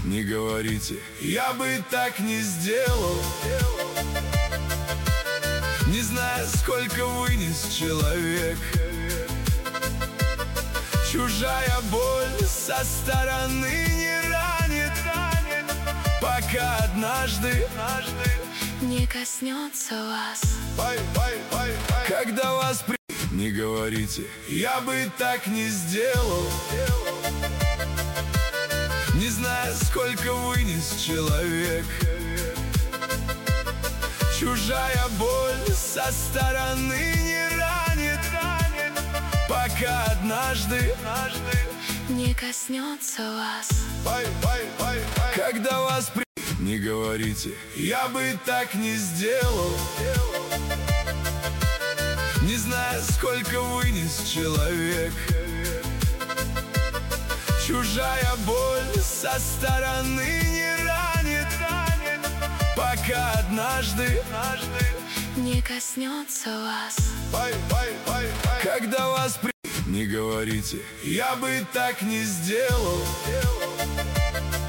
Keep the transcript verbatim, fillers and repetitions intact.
не говорите, я бы так не сделал. Не знаю, сколько вынес человек. Чужая боль со стороны не ранит, пока однажды не коснется вас. Когда вас при... не говорите, я бы так не сделал. Не знаю, сколько вынес человек. Чужая боль со стороны не ранит, пока однажды не коснется вас. Когда вас при... не говорите, я бы так не сделал. Не знаю, сколько вынес человек. Чужая боль со стороны не ранит, пока однажды не коснется вас. Когда вас при... не говорите, я бы так не сделал.